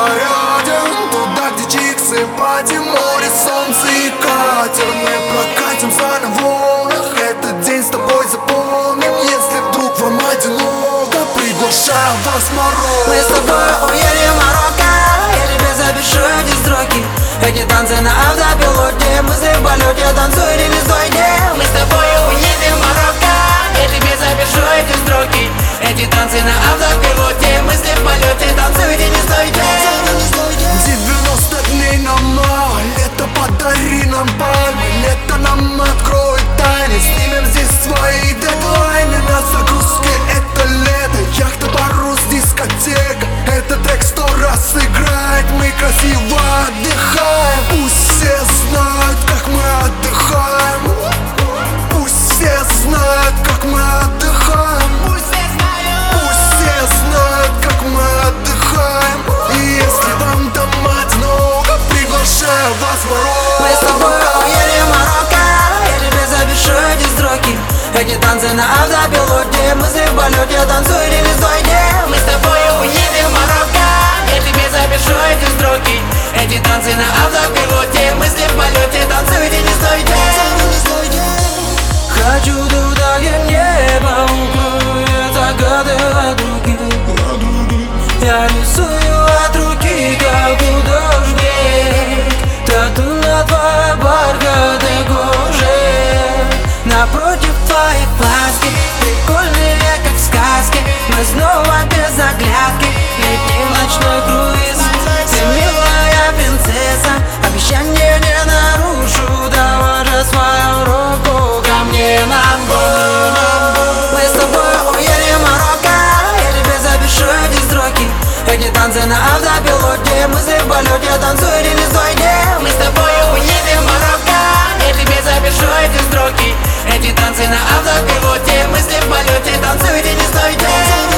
поедем туда, где чиксы, пати, море, солнце и катер. Мы прокатимся на волнах, этот день с тобой запомним. Если вдруг вам одиноко, приглашаю вас в Марокко. Мы с тобой уедем в Марокко, я тебе запишу эти строки. Эти танцы на автопилоте, мысли в полете, танцуй или не стойте. Мы с тобой уедем в Марокко, я тебе запишу эти строки. Эти танцы на автопилоте, мысли в полете, танцуйте, не стойте. 90 дней нам мало, лето подари нам пальмы. Лето нам откроет тайны, снимем здесь свои дедлайны. На загрузке это лето, яхта, парус, дискотека. Этот трек 100 раз играет, мы красиво отдыхаем. Пусть все знают, как мы отдыхаем. Пусть все знают, как мы отдыхаем. Пусть все знают, как мы отдыхаем. И если вам там одиноко, приглашаю вас в Марокко. Мы с тобой уедем в Марокко, я тебе запишу эти строки. Эти танцы на автопилоте, мысли в полете, танцуй или не стойте. Мы с тобой уедем в Марокко, я тебе запишу эти строки. Эти танцы на автопилоте, мысли в полете, танцуйте, не стойте. Хочу туда, где небо укроет загады от руки. Я рисую от руки, как художник, тату на твоей бархатной коже. Напротив твоих глазки, прикольные, как в сказке. Мы снова без оглядки, летний ночной круиз. Ты милая принцесса, обещание не нарушу. Давай же свою руку ко мне на бок. Мы с тобой уедем в Марокко, я тебе запишу эти строки. Эти танцы на автопилоте, мысли в полете, танцуй или не стойте. Мы с тобой уедем в Марокко, я тебе запишу эти строки. Эти танцы на автопилоте, мысли в полете, танцуйте, не стойте.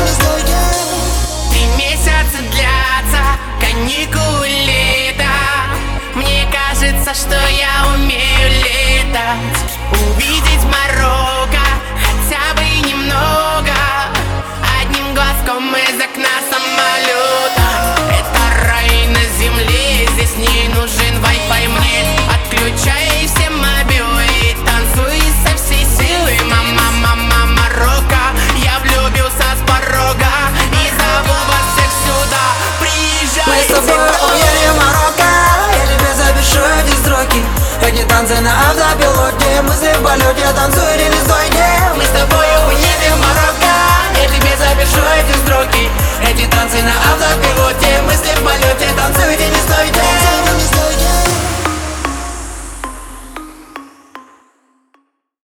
3 месяца длятся каникулы лета. Мне кажется, что я умею летать. Увидеть Марокко хотя бы немного, одним глазком из окна самолета. Это рай на земле, здесь не нужен Wi-Fi мне. Отключай все мобилы и танцуй со всей силы. Мама, Марокко, я влюбился с порога и зову вас всех сюда, приезжайте. Мы с тобой уедем в Марокко, я тебе запишу эти строки. Эти танцы на автопилоте, мысли в полете, танцуй или не стойте. Мы с тобой